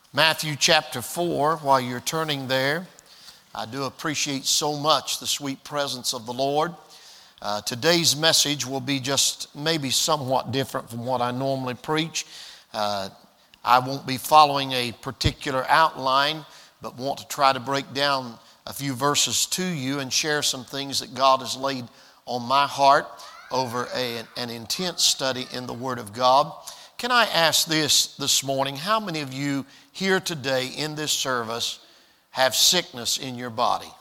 Matthew chapter 4, while you're turning there, I do appreciate so much the sweet presence of the Lord. Today's message will be just maybe somewhat different from what I normally preach. I won't be following a particular outline, but want to try to break down a few verses to you and share some things that God has laid on my heart over an intense study in the Word of God. Can I ask this morning, how many of you here today in this service have sickness in your body?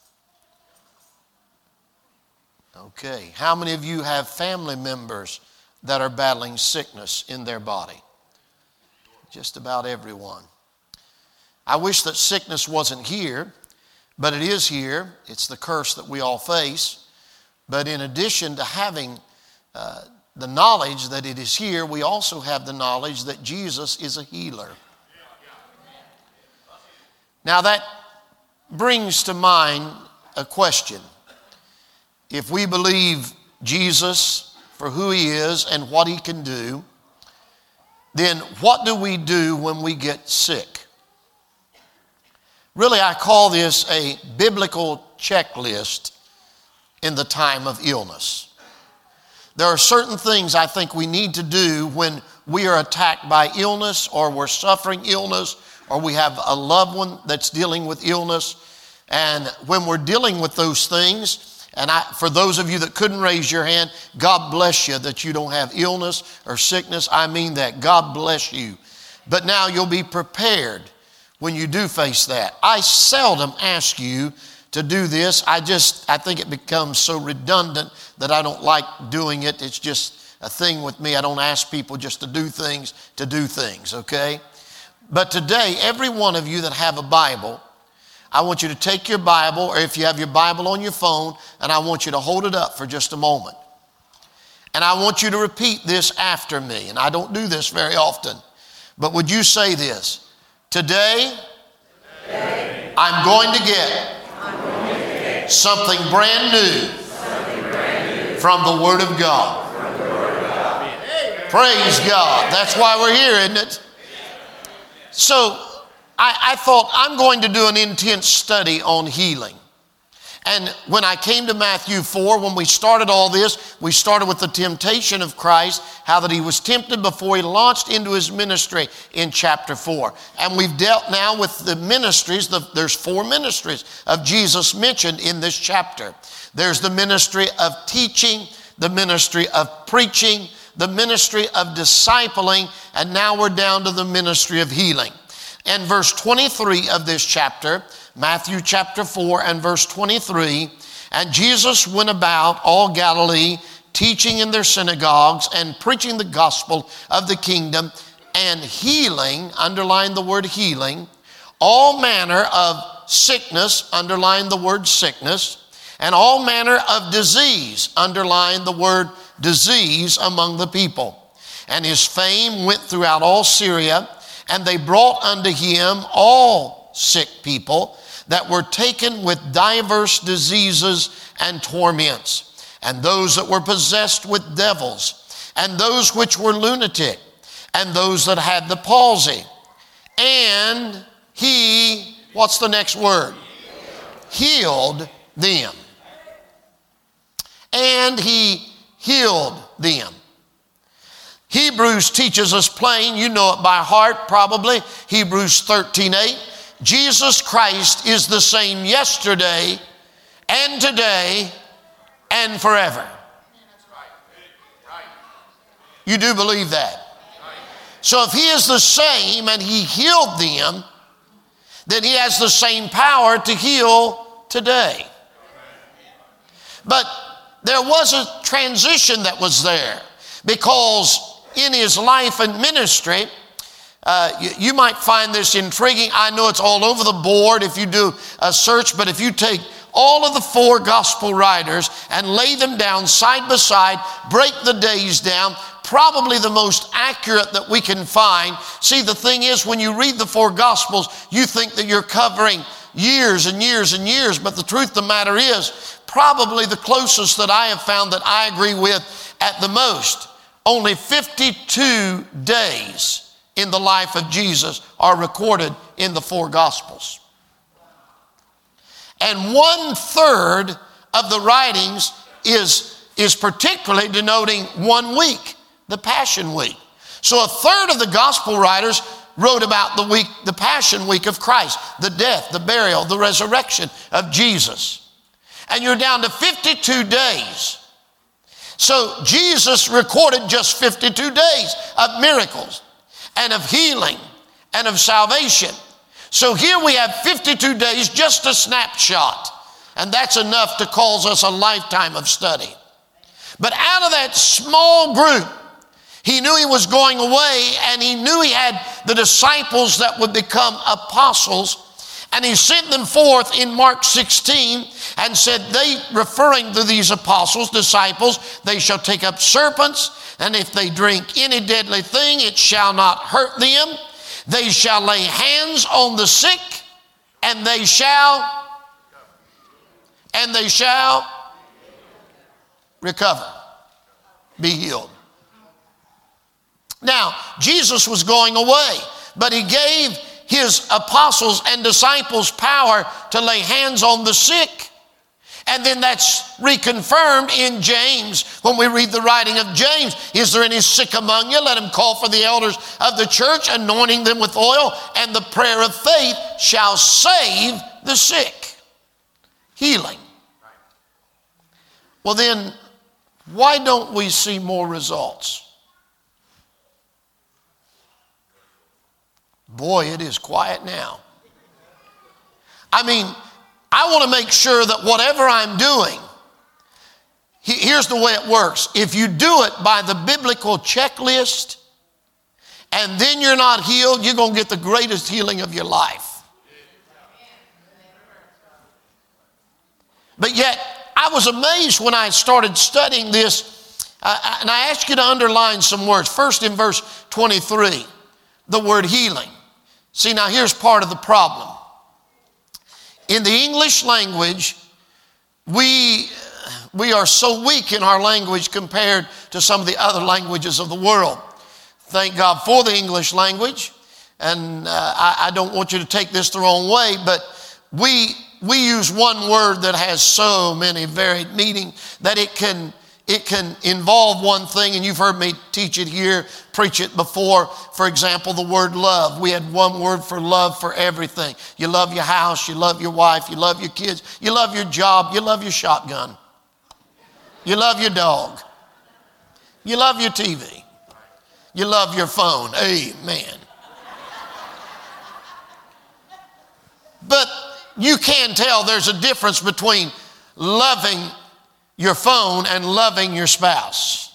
Okay. How many of you have family members that are battling sickness in their body? Just about everyone. I wish that sickness wasn't here, but it is here. It's the curse that we all face. But in addition to having the knowledge that it is here, we also have the knowledge that Jesus is a healer. Now that brings to mind a question. If we believe Jesus for who he is and what he can do, then what do we do when we get sick? Really, I call this a biblical checklist in the time of illness. There are certain things I think we need to do when we are attacked by illness, or we're suffering illness, or we have a loved one that's dealing with illness. And when we're dealing with those things, and for those of you that couldn't raise your hand, God bless you that you don't have illness or sickness. I mean that. God bless you. But now you'll be prepared when you do face that. I seldom ask you to do this. I think it becomes so redundant that I don't like doing it. It's just a thing with me. I don't ask people just to do things, okay? But today, every one of you that have a Bible, I want you to take your Bible, or if you have your Bible on your phone, and I want you to hold it up for just a moment. And I want you to repeat this after me. And I don't do this very often. But would you say this? Today I'm going to get something brand new from the Word of God. Praise God. That's why we're here, isn't it? So I thought I'm going to do an intense study on healing. And when I came to Matthew 4, when we started all this, we started with the temptation of Christ, how that he was tempted before he launched into his ministry in chapter 4. And we've dealt now with the ministries. There's 4 ministries of Jesus mentioned in this chapter. There's the ministry of teaching, the ministry of preaching, the ministry of discipling, and now we're down to the ministry of healing. And verse 23 of this chapter, Matthew chapter 4 and verse 23, and Jesus went about all Galilee, teaching in their synagogues and preaching the gospel of the kingdom and healing, underline the word healing, all manner of sickness, underline the word sickness, and all manner of disease, underline the word disease, among the people. And his fame went throughout all Syria, and they brought unto him all sick people that were taken with diverse diseases and torments, and those that were possessed with devils, and those which were lunatic, and those that had the palsy. And he, what's the next word? Healed them. And he healed them. Hebrews teaches us plain, you know it by heart probably, Hebrews 13:8. Jesus Christ is the same yesterday and today and forever. You do believe that? So if he is the same and he healed them, then he has the same power to heal today. But there was a transition that was there, because in his life and ministry, you might find this intriguing. I know it's all over the board if you do a search, but if you take all of the 4 gospel writers and lay them down side by side, break the days down, probably the most accurate that we can find. See, the thing is, when you read the 4 gospels, you think that you're covering years and years and years, but the truth of the matter is, probably the closest that I have found that I agree with at the most, only 52 days in the life of Jesus are recorded in the 4 Gospels. And 1/3 of the writings is particularly denoting 1 week, the Passion Week. So 1/3 of the Gospel writers wrote about the Passion Week of Christ, the death, the burial, the resurrection of Jesus. And you're down to 52 days. So Jesus recorded just 52 days of miracles and of healing and of salvation. So here we have 52 days, just a snapshot. And that's enough to cause us a lifetime of study. But out of that small group, he knew he was going away, and he knew he had the disciples that would become apostles. And he sent them forth in Mark 16 and said, they, referring to these apostles, disciples, they shall take up serpents, and if they drink any deadly thing, it shall not hurt them. They shall lay hands on the sick, and they shall recover, be healed. Now, Jesus was going away, but he gave his apostles and disciples power to lay hands on the sick. And then that's reconfirmed in James when we read the writing of James. Is there any sick among you? Let him call for the elders of the church, anointing them with oil, and the prayer of faith shall save the sick. Healing. Well then, why don't we see more results? Boy, it is quiet now. I mean, I want to make sure that whatever I'm doing, here's the way it works. If you do it by the biblical checklist and then you're not healed, you're going to get the greatest healing of your life. But yet, I was amazed when I started studying this, and I ask you to underline some words. First in verse 23, the word healing. See, now here's part of the problem. In the English language, we are so weak in our language compared to some of the other languages of the world. Thank God for the English language. And I don't want you to take this the wrong way, but we use one word that has so many varied meanings that it can involve one thing, and you've heard me teach it here, preach it before. For example, the word love. We had one word for love for everything. You love your house, you love your wife, you love your kids, you love your job, you love your shotgun, you love your dog, you love your TV, you love your phone. Amen. But you can tell there's a difference between loving your phone and loving your spouse.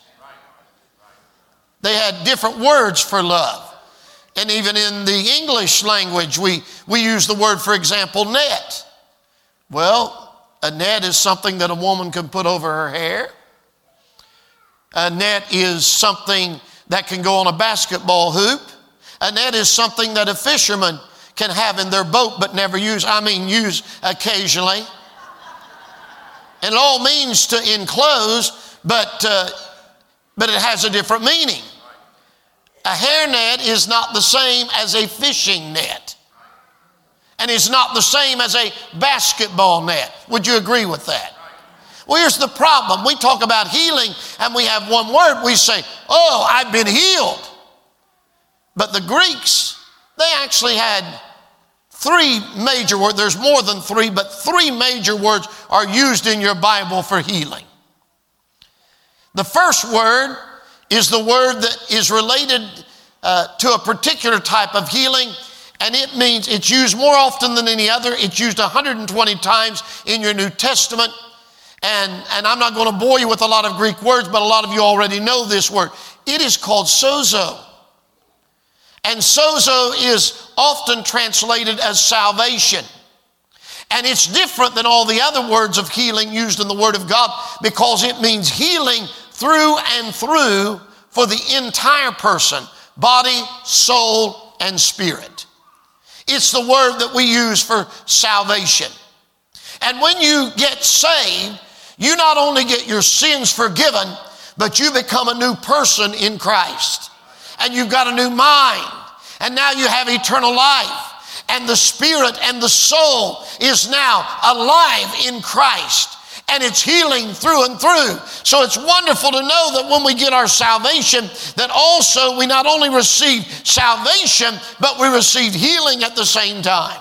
They had different words for love. And even in the English language, we use the word, for example, net. Well, a net is something that a woman can put over her hair. A net is something that can go on a basketball hoop. A net is something that a fisherman can have in their boat but never use. Use occasionally. And it all means to enclose, but it has a different meaning. A hairnet is not the same as a fishing net. And it's not the same as a basketball net. Would you agree with that? Well, here's the problem. We talk about healing and we have one word. We say, oh, I've been healed. But the Greeks, they actually had 3 major words. There's more than 3, but 3 major words are used in your Bible for healing. The first word is the word that is related to a particular type of healing, and it means it's used more often than any other. It's used 120 times in your New Testament, and I'm not going to bore you with a lot of Greek words, but a lot of you already know this word. It is called sozo. And sozo is often translated as salvation. And it's different than all the other words of healing used in the Word of God because it means healing through and through for the entire person, body, soul, and spirit. It's the word that we use for salvation. And when you get saved, you not only get your sins forgiven, but you become a new person in Christ. And you've got a new mind. And now you have eternal life. And the spirit and the soul is now alive in Christ. And it's healing through and through. So it's wonderful to know that when we get our salvation, that also we not only receive salvation, but we receive healing at the same time.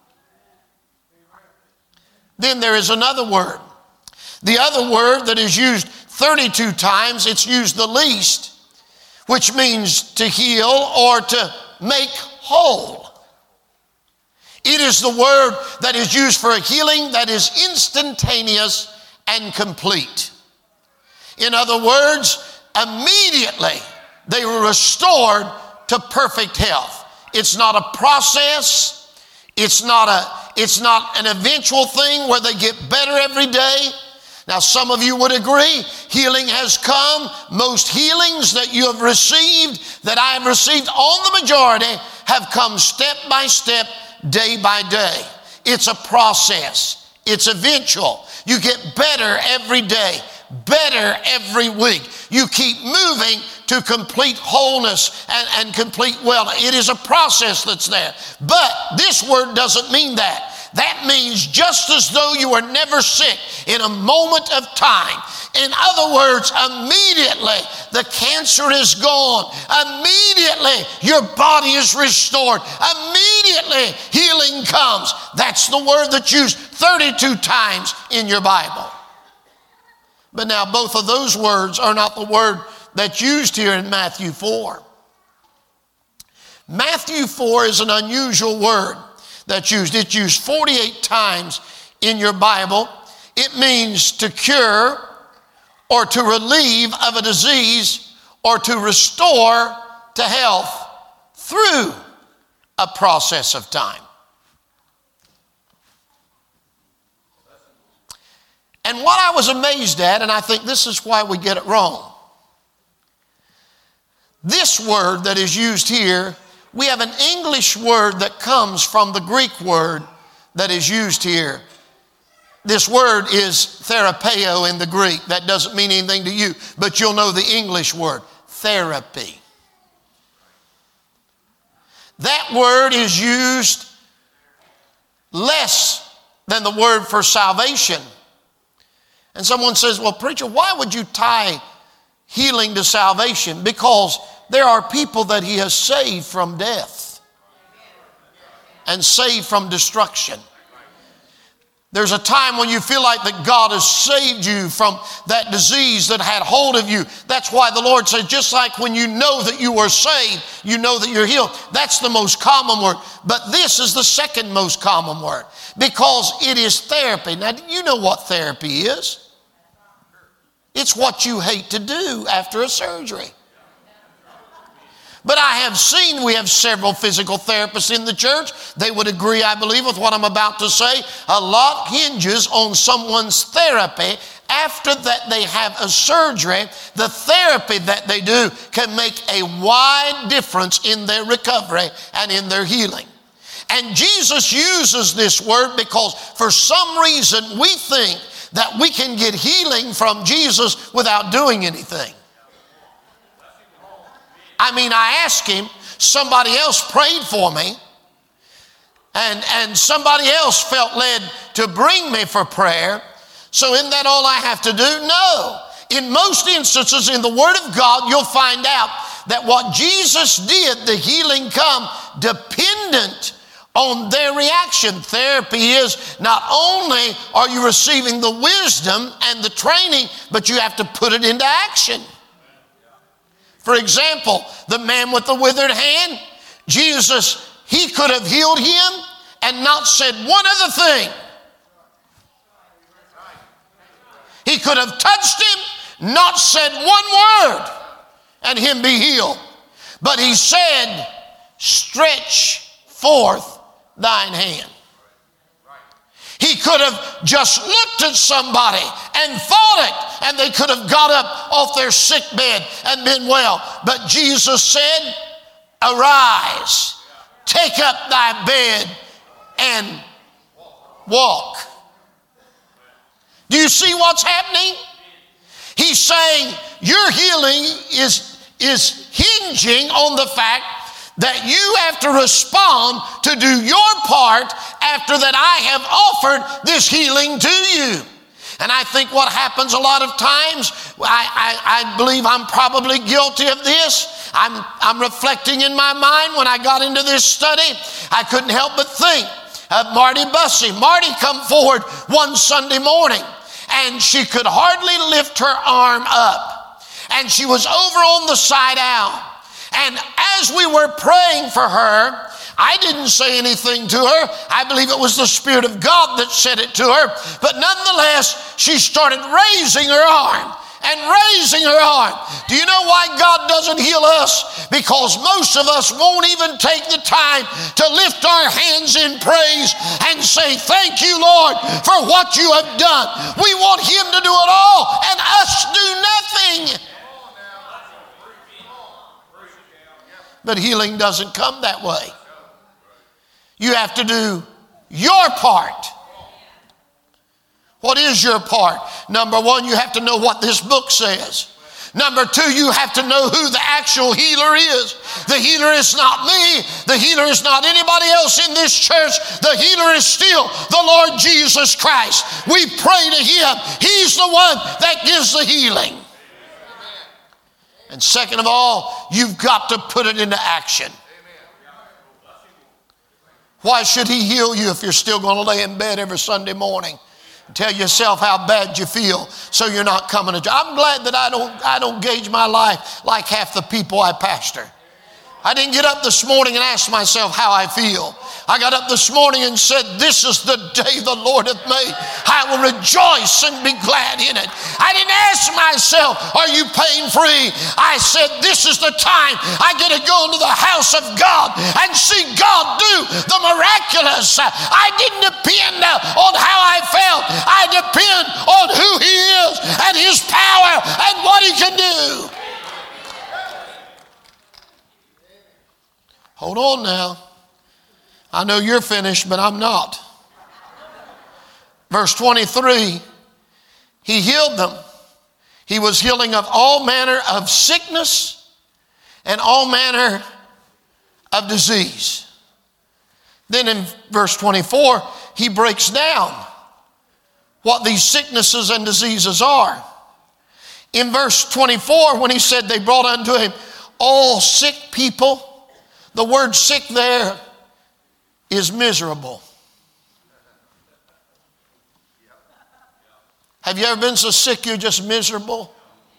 Then there is another word. The other word that is used 32 times, it's used the least, which means to heal or to make whole. It is the word that is used for a healing that is instantaneous and complete. In other words, immediately they were restored to perfect health. It's not a process. It's not an eventual thing where they get better every day. Now, some of you would agree, healing has come. Most healings that you have received, that I have received on the majority, have come step by step, day by day. It's a process. It's eventual. You get better every day, better every week. You keep moving to complete wholeness and complete wellness. It is a process that's there. But this word doesn't mean that. That means just as though you were never sick in a moment of time. In other words, immediately the cancer is gone. Immediately your body is restored. Immediately healing comes. That's the word that's used 32 times in your Bible. But now both of those words are not the word that's used here in Matthew 4. Matthew 4 is an unusual word that's used. It's used 48 times in your Bible. It means to cure or to relieve of a disease or to restore to health through a process of time. And what I was amazed at, and I think this is why we get it wrong, this word that is used here, we have an English word that comes from the Greek word that is used here. This word is therapeo in the Greek. That doesn't mean anything to you, but you'll know the English word, therapy. That word is used less than the word for salvation. And someone says, well, preacher, why would you tie healing to salvation? Because there are people that he has saved from death and saved from destruction. There's a time when you feel like that God has saved you from that disease that had hold of you. That's why the Lord said, just like when you know that you are saved, you know that you're healed. That's the most common word. But this is the second most common word because it is therapy. Now, you know what therapy is. It's what you hate to do after a surgery. But I have seen, we have several physical therapists in the church. They would agree, I believe, with what I'm about to say. A lot hinges on someone's therapy. After that they have a surgery, the therapy that they do can make a wide difference in their recovery and in their healing. And Jesus uses this word because for some reason we think that we can get healing from Jesus without doing anything. I mean, I asked him, somebody else prayed for me, and somebody else felt led to bring me for prayer. So isn't that all I have to do? No. In most instances in the Word of God, you'll find out that what Jesus did, the healing come dependent on their reaction. Therapy is not only are you receiving the wisdom and the training, but you have to put it into action. For example, the man with the withered hand, Jesus, he could have healed him and not said one other thing. He could have touched him, not said one word, and him be healed. But he said, stretch forth thine hand. He could have just looked at somebody and thought it, and they could have got up off their sick bed and been well. But Jesus said, arise, take up thy bed and walk. Do you see what's happening? He's saying your healing is hinging on the fact that you have to respond to do your part after that I have offered this healing to you. And I think what happens a lot of times, I believe I'm probably guilty of this. I'm reflecting in my mind when I got into this study, I couldn't help but think of Marty Bussey. Marty come forward one Sunday morning, and she could hardly lift her arm up. And she was over on the side out. And as we were praying for her, I didn't say anything to her. I believe it was the Spirit of God that said it to her. But nonetheless, she started raising her arm and raising her arm. Do you know why God doesn't heal us? Because most of us won't even take the time to lift our hands in praise and say, thank you, Lord, for what you have done. We want Him to do it all and us do nothing. But healing doesn't come that way. You have to do your part. What is your part? Number one, you have to know what this book says. Number two, you have to know who the actual healer is. The healer is not me. The healer is not anybody else in this church. The healer is still the Lord Jesus Christ. We pray to Him. He's the one that gives the healing. And second of all, you've got to put it into action. Why should He heal you if you're still going to lay in bed every Sunday morning and tell yourself how bad you feel so you're not coming to church? I'm glad that I don't gauge my life like half the people I pastor. I didn't get up this morning and ask myself how I feel. I got up this morning and said, this is the day the Lord hath made. I will rejoice and be glad in it. I didn't ask myself, are you pain free? I said, this is the time I get to go into the house of God and see God do the miraculous. I didn't depend on how I felt. I depend on who He is and His power and what He can do. Hold on now. I know you're finished, but I'm not. Verse 23, He healed them. He was healing of all manner of sickness and all manner of disease. Then in verse 24, He breaks down what these sicknesses and diseases are. In verse 24, when He said they brought unto Him all sick people, the word sick there is miserable. Have you ever been so sick you're just miserable?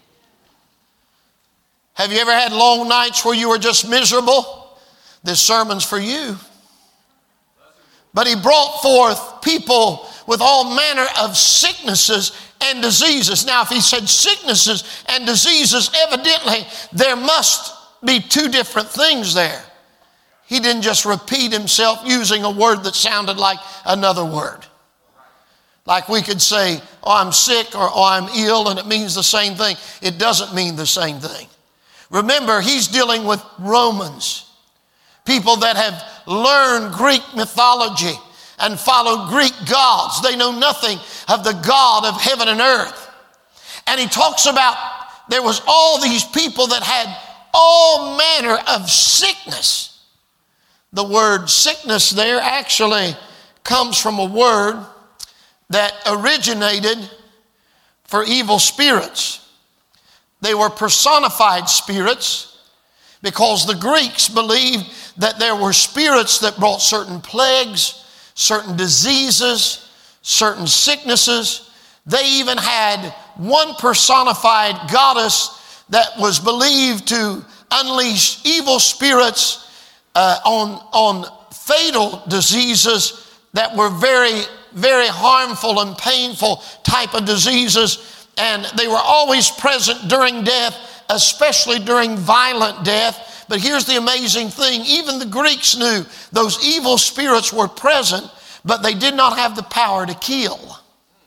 Have you ever had long nights where you were just miserable? This sermon's for you. But He brought forth people with all manner of sicknesses and diseases. Now, if He said sicknesses and diseases, evidently there must be two different things there. He didn't just repeat Himself using a word that sounded like another word. Like we could say, oh, I'm sick, or oh, I'm ill, and it means the same thing. It doesn't mean the same thing. Remember, He's dealing with Romans, people that have learned Greek mythology and follow Greek gods. They know nothing of the God of heaven and earth. And He talks about there was all these people that had all manner of sickness. The word sickness there actually comes from a word that originated for evil spirits. They were personified spirits because the Greeks believed that there were spirits that brought certain plagues, certain diseases, certain sicknesses. They even had one personified goddess that was believed to unleash evil spirits on fatal diseases that were very, very harmful and painful type of diseases. And they were always present during death, especially during violent death. But here's the amazing thing. Even the Greeks knew those evil spirits were present, but they did not have the power to kill.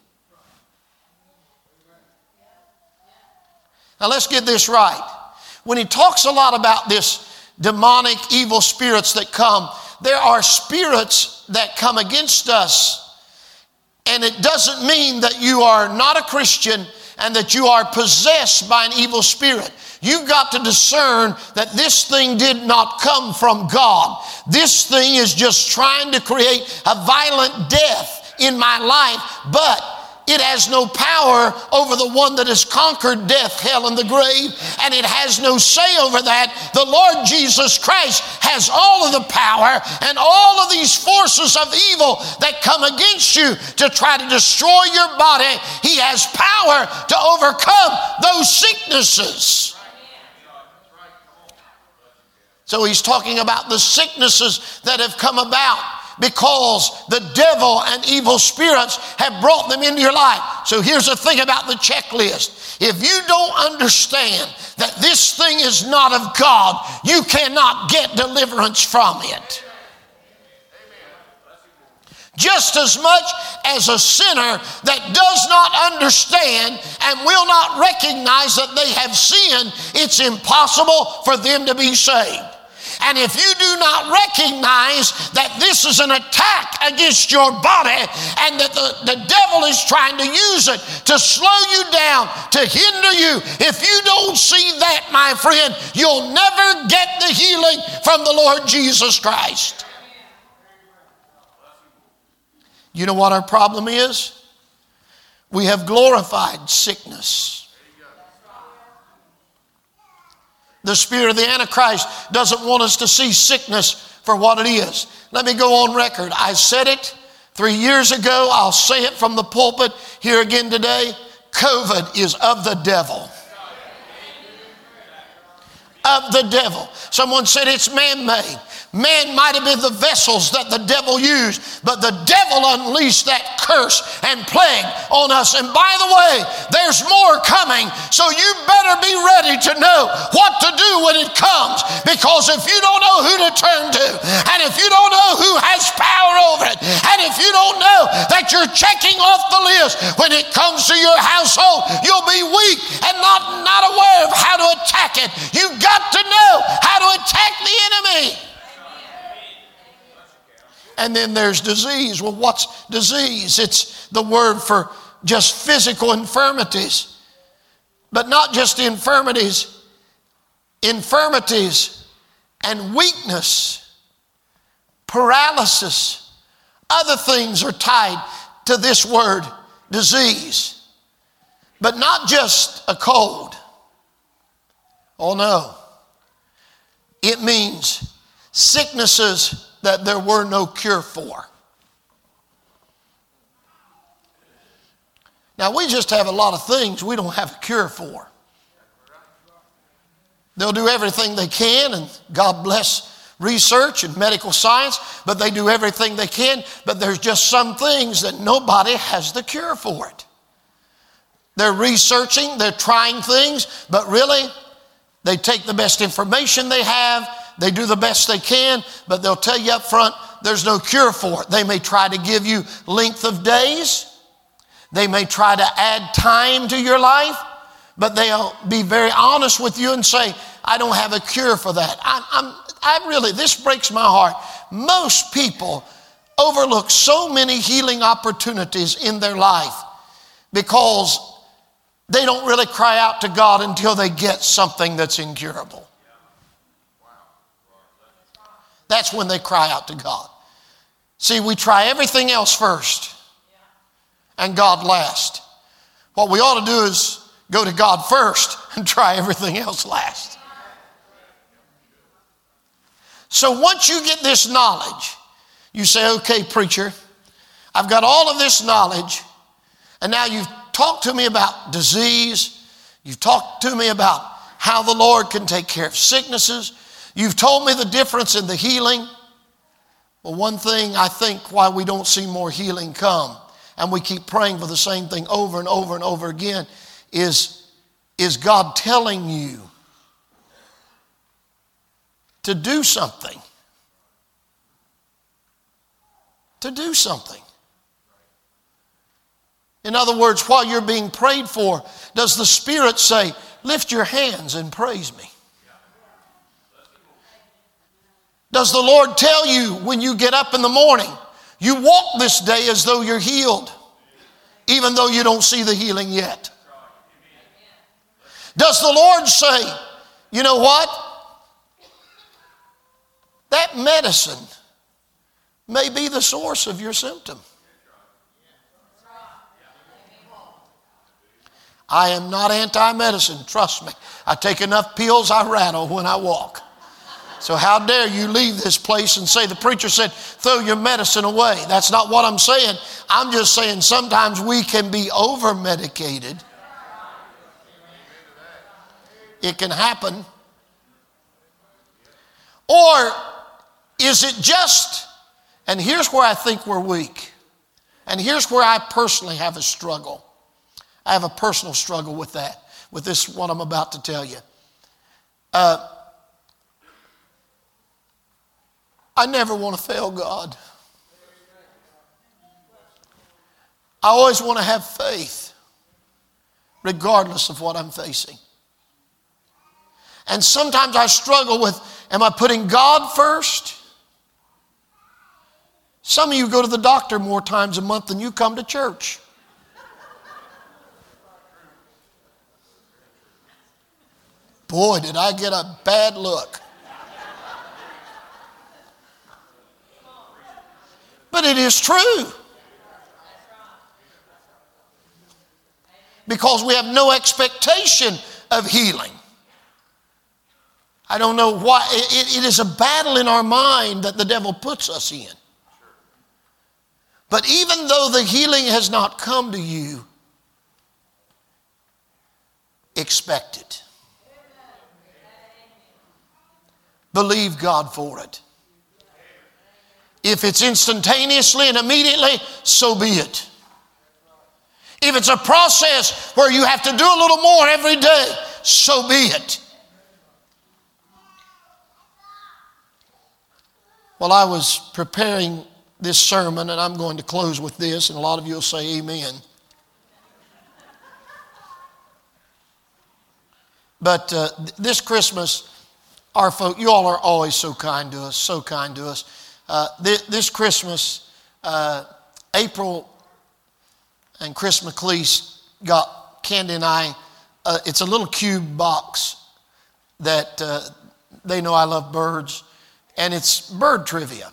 Now let's get this right. When He talks a lot about this demonic evil spirits that come, there are spirits that come against us. And it doesn't mean that you are not a Christian and that you are possessed by an evil spirit. You've got to discern that this thing did not come from God. This thing is just trying to create a violent death in my life, but it has no power over the one that has conquered death, hell, and the grave, and it has no say over that. The Lord Jesus Christ has all of the power, and all of these forces of evil that come against you to try to destroy your body, He has power to overcome those sicknesses. So He's talking about the sicknesses that have come about because the devil and evil spirits have brought them into your life. So here's the thing about the checklist. If you don't understand that this thing is not of God, you cannot get deliverance from it. Just as much as a sinner that does not understand and will not recognize that they have sinned, it's impossible for them to be saved. And if you do not recognize that this is an attack against your body and that the devil is trying to use it to slow you down, to hinder you, if you don't see that, my friend, you'll never get the healing from the Lord Jesus Christ. You know what our problem is? We have glorified sickness. The spirit of the Antichrist doesn't want us to see sickness for what it is. Let me go on record. I said it 3 years ago. I'll say it from the pulpit here again today. COVID is of the devil. Of the devil. Someone said it's man-made. Man might have been the vessels that the devil used, but the devil unleashed that curse and plague on us. And by the way, there's more coming, so you better be ready to know what to do when it comes, because if you don't know who to turn to, and if you don't know who has power over it, and if you don't know that you're checking off the list when it comes to your household, you'll be weak and not aware of how to attack it. You've got to know how to attack the enemy. And then there's disease. Well, what's disease? It's the word for just physical infirmities. But not just infirmities. Infirmities and weakness, paralysis, other things are tied to this word, disease. But not just a cold. Oh no. It means sicknesses that there were no cure for. Now, we just have a lot of things we don't have a cure for. They'll do everything they can, and God bless research and medical science, but they do everything they can, but there's just some things that nobody has the cure for it. They're researching, they're trying things, but really, they take the best information they have, they do the best they can, but they'll tell you up front, there's no cure for it. They may try to give you length of days. They may try to add time to your life, but they'll be very honest with you and say, I don't have a cure for that. This breaks my heart. Most people overlook so many healing opportunities in their life because they don't really cry out to God until they get something that's incurable. That's when they cry out to God. See, we try everything else first and God last. What we ought to do is go to God first and try everything else last. So once you get this knowledge, you say, okay, preacher, I've got all of this knowledge, and now you've talked to me about disease. You've talked to me about how the Lord can take care of sicknesses. You've told me the difference in the healing. Well, one thing I think why we don't see more healing come, and we keep praying for the same thing over and over and over again, is God telling you to do something. To do something. In other words, while you're being prayed for, does the Spirit say, lift your hands and praise me? Does the Lord tell you when you get up in the morning, you walk this day as though you're healed, even though you don't see the healing yet? Does the Lord say, You know what? That medicine may be the source of your symptom. I am not anti-medicine, trust me. I take enough pills, I rattle when I walk. So how dare you leave this place and say, the preacher said, throw your medicine away. That's not what I'm saying. I'm just saying sometimes we can be over-medicated. It can happen. Or is it just, and here's where I think we're weak, and here's where I personally have a struggle. I have a personal struggle with that, with this, what I'm about to tell you. I never want to fail God. I always want to have faith, regardless of what I'm facing. And sometimes I struggle with, am I putting God first? Some of you go to the doctor more times a month than you come to church. Boy, did I get a bad look. But it is true. Because we have no expectation of healing. I don't know why. It is a battle in our mind that the devil puts us in. But even though the healing has not come to you, expect it. Believe God for it. If it's instantaneously and immediately, so be it. If it's a process where you have to do a little more every day, so be it. Well, I was preparing this sermon, and I'm going to close with this, and a lot of you will say amen. But this Christmas, our folk, you all are always so kind to us, so kind to us. This Christmas, April and Chris McLeese got Candy and I, it's a little cube box that they know I love birds, and it's bird trivia.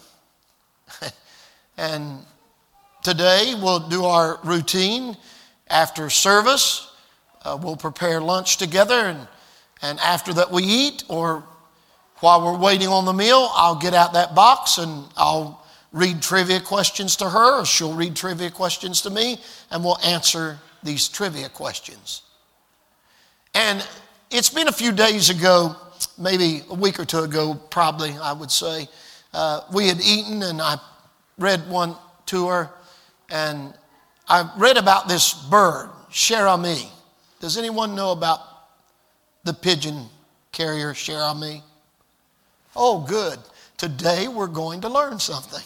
And today we'll do our routine after service. We'll prepare lunch together, and after that we eat, or while we're waiting on the meal, I'll get out that box and I'll read trivia questions to her, or she'll read trivia questions to me, and we'll answer these trivia questions. And it's been a few days ago, maybe a week or two ago, probably, I would say, we had eaten, and I read one to her, and I read about this bird, Cher-ami. Does anyone know about the pigeon carrier, Cher-ami? Oh, good. Today we're going to learn something.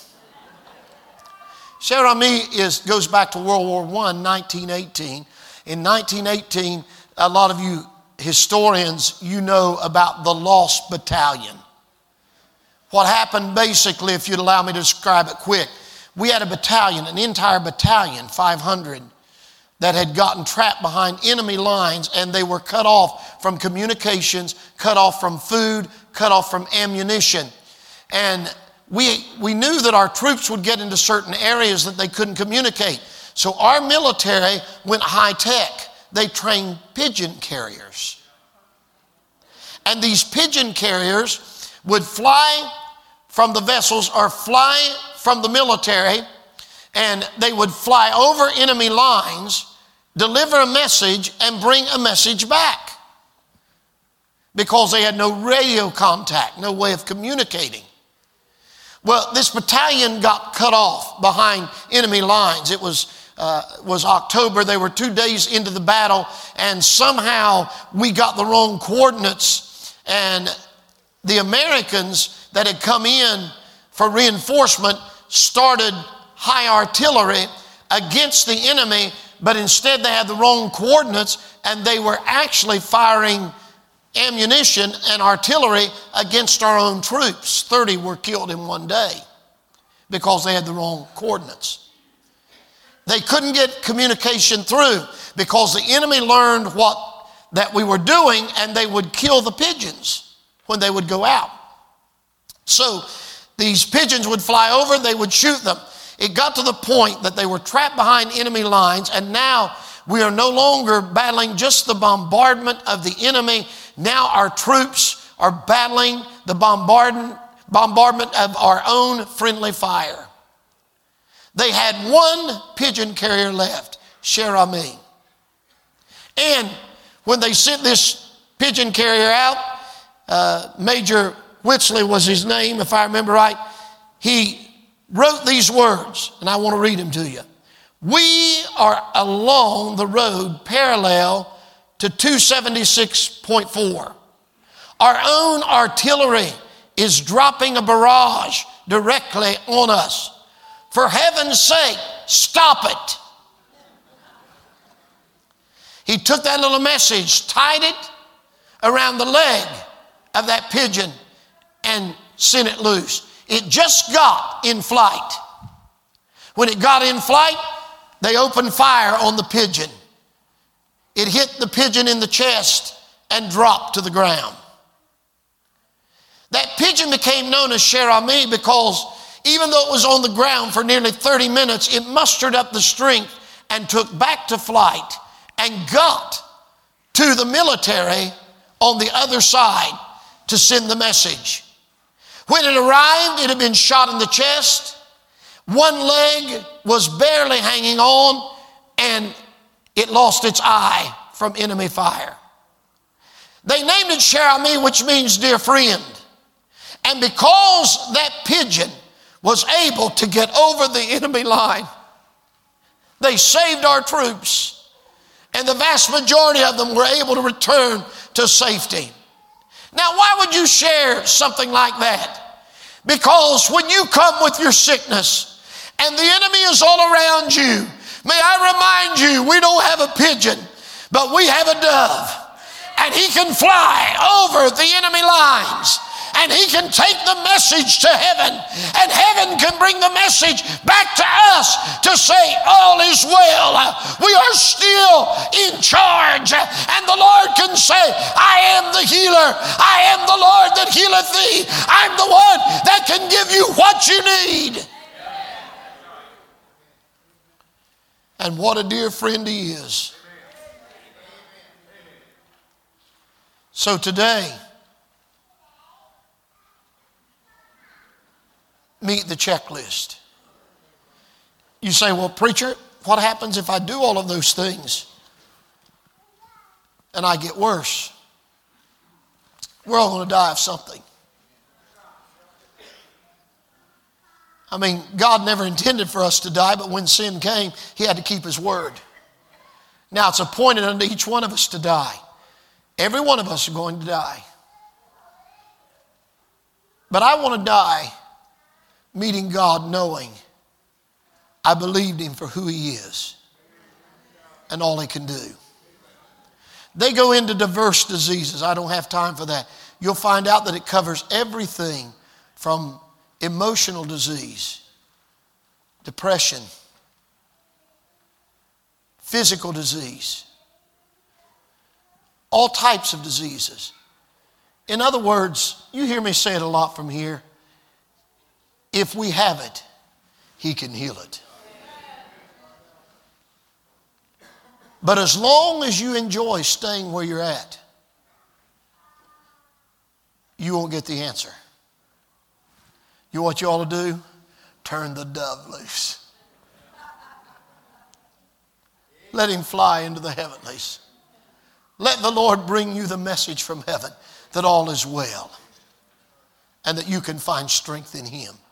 Cher-ami goes back to World War I, 1918. In 1918, a lot of you historians, you know about the Lost Battalion. What happened basically, if you'd allow me to describe it quick, we had a battalion, an entire battalion, 500, that had gotten trapped behind enemy lines, and they were cut off from communications, cut off from food, cut off from ammunition. And we knew that our troops would get into certain areas that they couldn't communicate. So our military went high tech. They trained pigeon carriers. And these pigeon carriers would fly from the vessels or fly from the military, and they would fly over enemy lines, deliver a message, and bring a message back. Because they had no radio contact, no way of communicating. Well, this battalion got cut off behind enemy lines. It was October. They were 2 days into the battle, and somehow we got the wrong coordinates, and the Americans that had come in for reinforcement started high artillery against the enemy, but instead they had the wrong coordinates, and they were actually firing ammunition and artillery against our own troops. 30 were killed in one day because they had the wrong coordinates. They couldn't get communication through because the enemy learned what that we were doing, and they would kill the pigeons when they would go out. So these pigeons would fly over and they would shoot them. It got to the point that they were trapped behind enemy lines, and now we are no longer battling just the bombardment of the enemy. Now our troops are battling the bombardment of our own friendly fire. They had one pigeon carrier left, Cher Ami. And when they sent this pigeon carrier out, Major Whitsley was his name, if I remember right, he wrote these words, and I want to read them to you. We are along the road parallel to 276.4. Our own artillery is dropping a barrage directly on us. For heaven's sake, stop it. He took that little message, tied it around the leg of that pigeon, and sent it loose. It just got in flight. When it got in flight, they opened fire on the pigeon. It hit the pigeon in the chest and dropped to the ground. That pigeon became known as Cher Ami because even though it was on the ground for nearly 30 minutes, it mustered up the strength and took back to flight and got to the military on the other side to send the message. When it arrived, it had been shot in the chest. One leg was barely hanging on, and it lost its eye from enemy fire. They named it Cher Ami, which means dear friend. And because that pigeon was able to get over the enemy line, they saved our troops, and the vast majority of them were able to return to safety. Now, why would you share something like that? Because when you come with your sickness and the enemy is all around you, may I remind you, we don't have a pigeon, but we have a dove. And he can fly over the enemy lines, and he can take the message to heaven, and heaven can bring the message back to us to say all is well. We are still in charge, and the Lord can say, I am the healer. I am the Lord that healeth thee. I'm the one that can give you what you need. And what a dear friend he is. So today, meet the checklist. You say, well, preacher, what happens if I do all of those things and I get worse? We're all going to die of something. I mean, God never intended for us to die, but when sin came, he had to keep his word. Now it's appointed unto each one of us to die. Every one of us are going to die. But I want to die meeting God knowing I believed him for who he is and all he can do. They go into diverse diseases. I don't have time for that. You'll find out that it covers everything from emotional disease, depression, physical disease, all types of diseases. In other words, you hear me say it a lot from here, if we have it, he can heal it. But as long as you enjoy staying where you're at, you won't get the answer. You know what you ought to do? Turn the dove loose. Let him fly into the heavenlies. Let the Lord bring you the message from heaven that all is well and that you can find strength in him.